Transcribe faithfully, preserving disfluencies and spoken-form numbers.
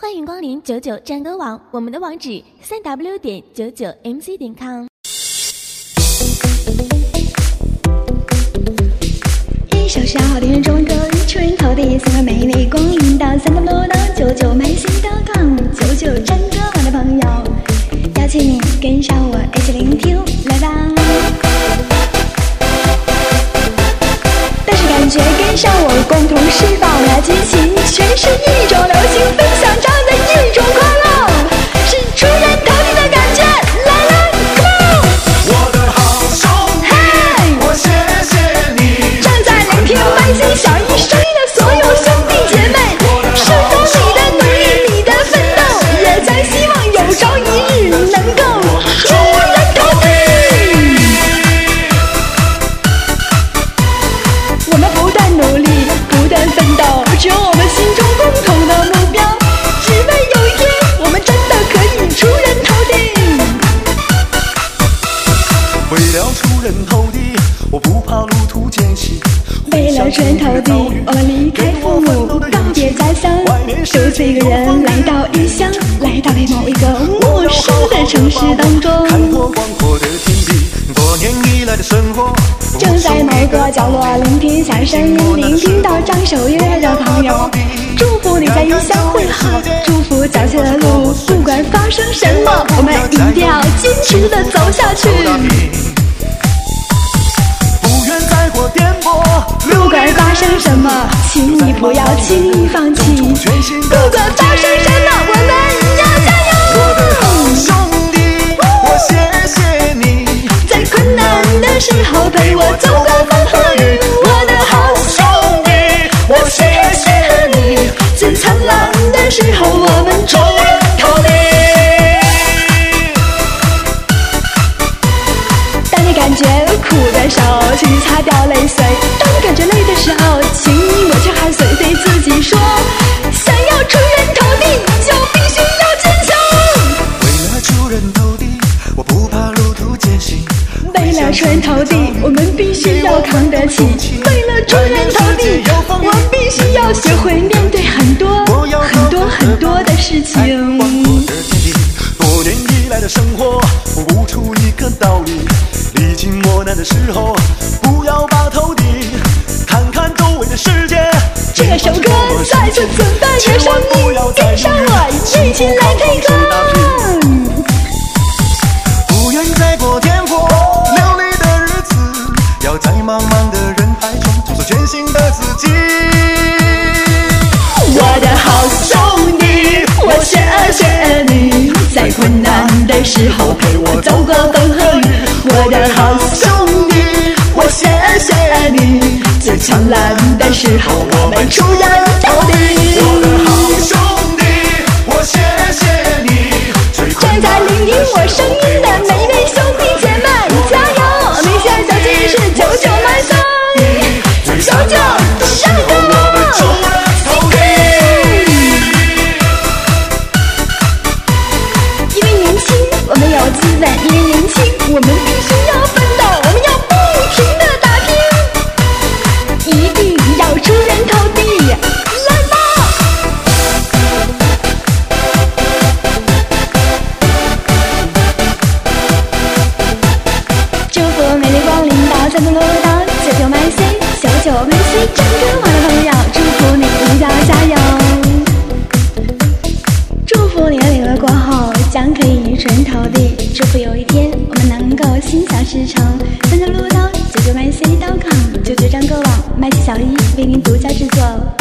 欢迎光临九九战歌网，我们的网址三 w 点九九 m c 点 com。 一首是好听的中文歌，出人头地，送给每一位光临到三 w 到九九 m c 点 com 九九战歌网的朋友，邀请你跟上我一起聆听，来吧！但是感觉跟上我，共同释放了激情，全是一种流行，分享这样的一种快乐，是出人头地的感觉。来来 ，Come on！ 我的好兄弟， Hey! 我谢谢你。 正在聆听百姓小一声音的所有兄弟姐妹，是否你的努力，你的奋斗，也将希望有朝一日能够出人头地。我们不断努力，不断奋斗，只有我们心中共同的目标，只为有一天我们真的可以出人头地。 为了出人头地，我不怕路途艰辛。 为了出人头地，我们离开父母，告别家乡，独自一个人来到异乡，来到了某一个陌生的城市当中。 看破广阔的天地，多年以来的生活。 正在某个角落聆听小声音，聆听到掌手乐的朋友，祝福你在异乡会好，祝福脚下的路，不管发生什么，我们一定要坚持的走下去。 不愿再过颠簸， 不管发生什么，请你不要轻易放弃。不管发生什么，我们要加油。 我的好兄弟，我谢谢你， 在困难的时候陪我走过风和雨。我的好兄弟，我谢谢你，最灿烂的时候我们出人头地。当你感觉苦的时候，请你擦掉泪水；当你感觉累的时候，请你抹去汗水，对自己说：想要出人头地，就必须要坚强。 为了出人头地，我不怕路途艰辛。 为了出人头地，我们必须要扛得起；为了出人头地，我们必须要学会面对很多很多很多的事情。 多年以来的生活，悟出一个道理：历经磨难的时候，不要把头低，看看周围的世界。 这首歌再次存在着声音，跟上我一起来听歌。 不愿再过颠簸流离的日子，要在茫茫的人海中找出全新的自己。 我的好兄弟，我谢谢你，在困难的时候陪我走过风和雨。我的好兄弟，我谢谢你，最灿烂的时候我们出人头地。 我的好兄弟，我谢谢你，最困正在聆听我声音的每一位兄弟姐妹，加油！你现在手机是九九满分，九九上歌。因为年轻，我们有资本；因为年轻，我们必须要奋斗，我们要不停的打拼，一定要出人头地，来吧！祝福每位光临到三层楼到九九麦 C 九九麦 C 战歌网的朋友，祝福你一定要加油！祝福你的领了过后将可以出人头地，祝福有一天我们能够心想事成。三层楼到九九麦 C 到 com 九九战歌网麦西小一为您独家制作。